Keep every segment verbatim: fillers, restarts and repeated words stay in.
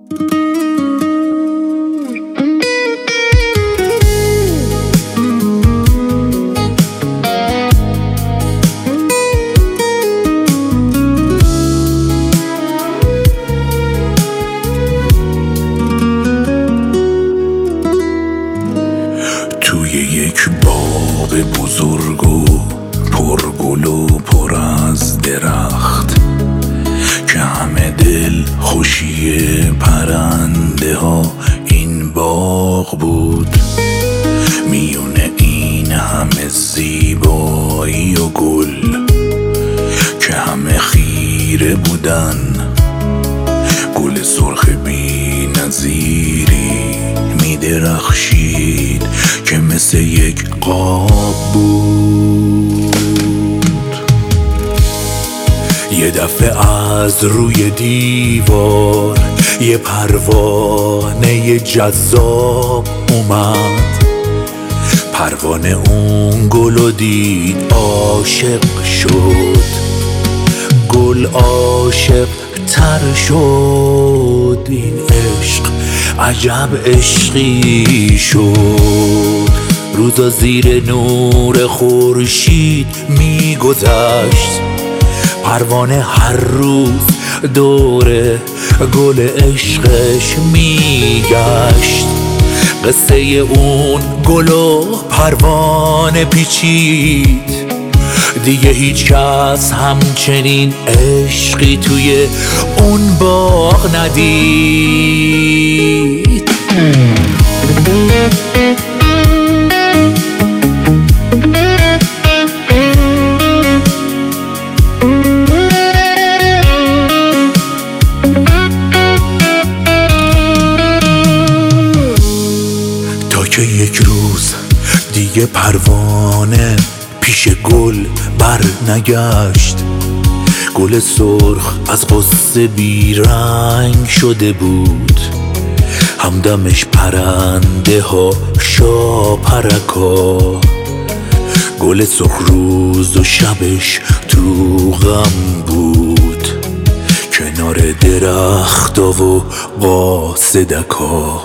توی یک باغ بزرگ و پرگل و پر از درخت که همه دل خوشی پرنده ها این باغ بود. میون این همه زیبایی و گل که همه خیره بودن، گل سرخ بی نظیری می درخشید که مثل یک قاب بود. یه دفعه از روی دیوار یه پروانه جذاب اومد. پروانه اون گلو دید، عاشق شد. گل عاشق تر شد. این عشق عجب عشقی شد. روزا زیر نور خورشید میگذشت. پروانه هر روز دور گل عشقش میگشت. قصه اون گل و پروانه پیچید. دیگه هیچ کس همچنین عشقی توی اون باغ ندید. تا که یک روز دیگه پروانه پیش گل بر نگشت. گل سرخ از غصه بیرنگ شده بود. همدمش پرنده ها شاپرکا. گل سرخ روز و شبش تو غم بود، کنار درختا و قاصدکا.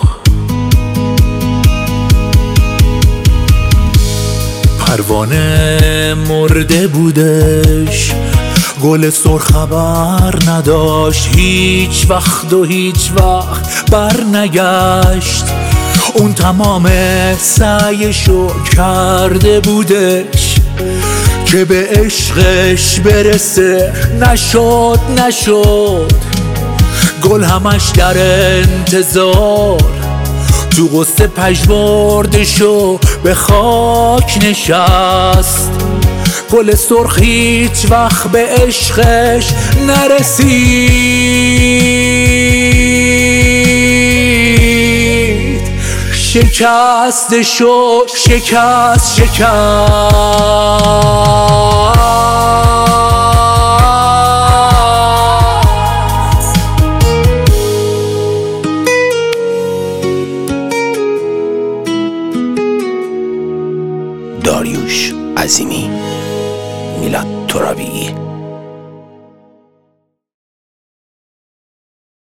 پروانه مرده بودش، گل سرخ خبر نداشت. هیچ وقت و هیچ وقت بر نگشت. اون تمام سعیشو کرده بودش که به عشقش برسه، نشد نشد. گل همش در انتظار تو غصه پژمردشو به خاک نشست. گل سرخ هیچ وقت به عشقش نرسید. شکست شد، شکست شکست. داریوش عظیمی، میلاد ترابی.